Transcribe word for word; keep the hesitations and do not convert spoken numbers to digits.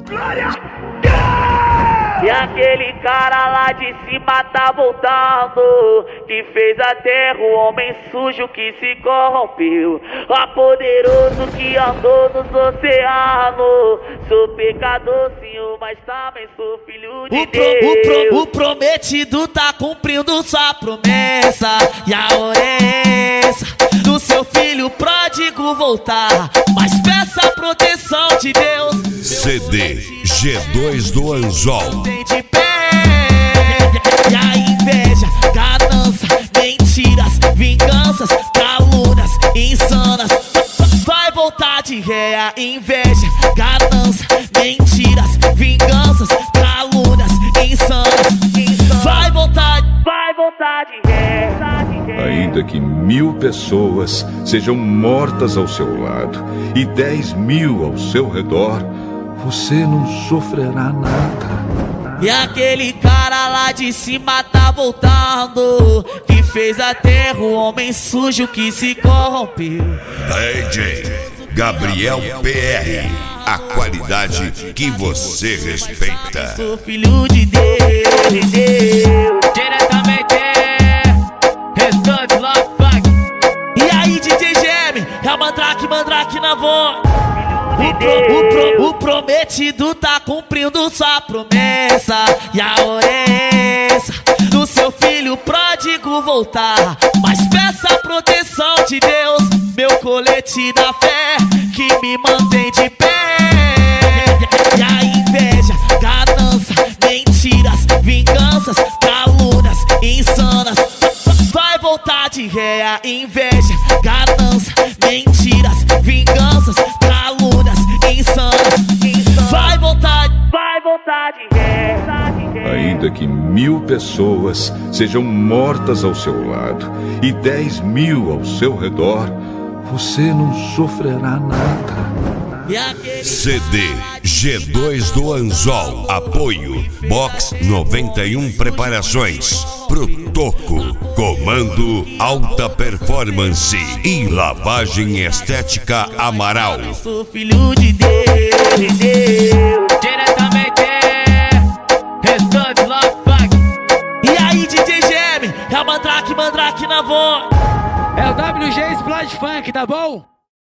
E aquele cara lá de cima tá voltando, que fez a terra o homem sujo que se corrompeu, ó poderoso que andou nos oceanos. Sou pecador, senhor, mas também sou filho de o pro, Deus. O, pro, o prometido tá cumprindo sua promessa, e a hora é essa do seu filho pródigo voltar, mas peça a proteção de Deus. C D G dois do Anzol. De pé, e a inveja, ganância, mentiras, vinganças, calúnias insanas. Vai voltar de ré, a inveja, ganância, mentiras, vinganças, calúnias insanas. Vai voltar, vai voltar de ré. Ainda que mil pessoas sejam mortas ao seu lado e dez mil ao seu redor, você não sofrerá nada. E aquele cara lá de cima tá voltando, que fez a terra o homem sujo que se corrompeu. D J Gabriel P R, a qualidade que você respeita. Sou filho de Deus, de Deus. Diretamente Restante Love Funk. E aí D J G M, é Mandrake, Mandrake na voz. O, pro, o, pro, o prometido tá cumprindo sua promessa, e a hora é essa do seu filho pródigo voltar, mas peça a proteção de Deus, meu colete da fé que me mantém de pé. E a inveja, ganância, mentiras, vinganças, calúnias insanas. Vai voltar de ré, a inveja, ganância, mentiras, vinganças, calúnias insanas. Vai voltar, vai voltar de ré. Ainda que mil pessoas sejam mortas ao seu lado e dez mil ao seu redor, você não sofrerá nada. C D G dois do Anzol. Apoio Box noventa e um Preparações. Pro Toco. Comando Alta Performance e Lavagem Estética Amaral. Sou filho de Deus, de Deus.